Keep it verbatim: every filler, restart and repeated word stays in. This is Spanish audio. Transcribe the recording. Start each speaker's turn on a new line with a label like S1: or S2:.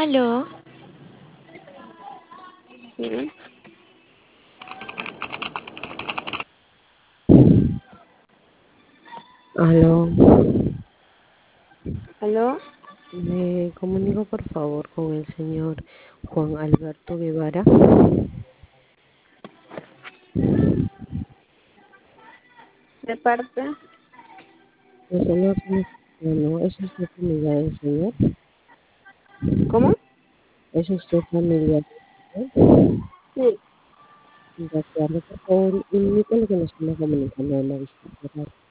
S1: Aló,
S2: Sí.
S3: Aló,
S2: ¿Aló?
S3: me comunico por favor con el señor Juan Alberto Guevara.
S2: ¿De parte?
S3: El señor no es usted familiar del señor,
S2: ¿Cómo?
S3: es usted familiar del señor.
S2: Sí.
S3: De acuerdo, por favor, indíquele que nos estamos comunicando de la disculpa.